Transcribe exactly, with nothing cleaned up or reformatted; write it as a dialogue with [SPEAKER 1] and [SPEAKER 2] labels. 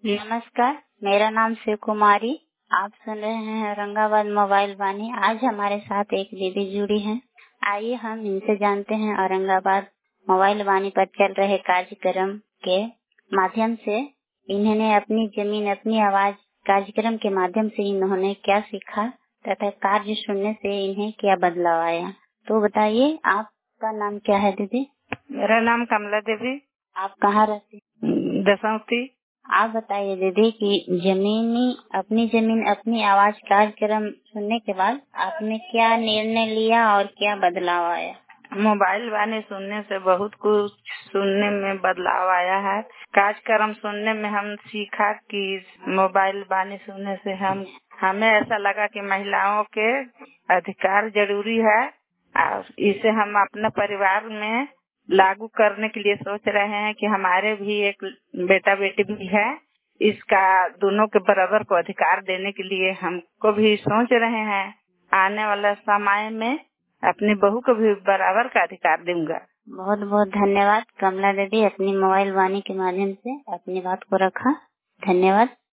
[SPEAKER 1] नमस्कार, मेरा नाम शिव कुमारी। आप सुन रहे हैं औरंगाबाद मोबाइल वाणी। आज हमारे साथ एक दीदी जुड़ी हैं। आइए हम इनसे जानते हैं औरंगाबाद मोबाइल वाणी पर चल रहे कार्यक्रम के माध्यम से इन्होंने अपनी जमीन अपनी आवाज कार्यक्रम के माध्यम से इन्होंने क्या सीखा तथा कार्य सुनने से इन्हें क्या बदलाव आया। तो बताइए, आपका नाम क्या है दीदी?
[SPEAKER 2] मेरा नाम कमला देवी।
[SPEAKER 1] आप कहाँ रहती?
[SPEAKER 2] दसौती।
[SPEAKER 1] आप बताइए दीदी कि जमीनी अपनी जमीन अपनी आवाज कार्यक्रम सुनने के बाद आपने क्या निर्णय लिया और क्या बदलाव आया?
[SPEAKER 2] मोबाइल वाणी सुनने से बहुत कुछ सुनने में बदलाव आया है। कार्यक्रम सुनने में हम सीखा कि मोबाइल वाणी सुनने से हम हमें ऐसा लगा कि महिलाओं के अधिकार जरूरी है और इसे हम अपने परिवार में लागू करने के लिए सोच रहे हैं कि हमारे भी एक बेटा बेटी भी है, इसका दोनों के बराबर को अधिकार देने के लिए हमको भी सोच रहे हैं। आने वाला समय में अपनी बहू को भी बराबर का अधिकार दूंगा।
[SPEAKER 1] बहुत बहुत धन्यवाद कमला दीदी, अपनी मोबाइल वाणी के माध्यम से अपनी बात को रखा। धन्यवाद।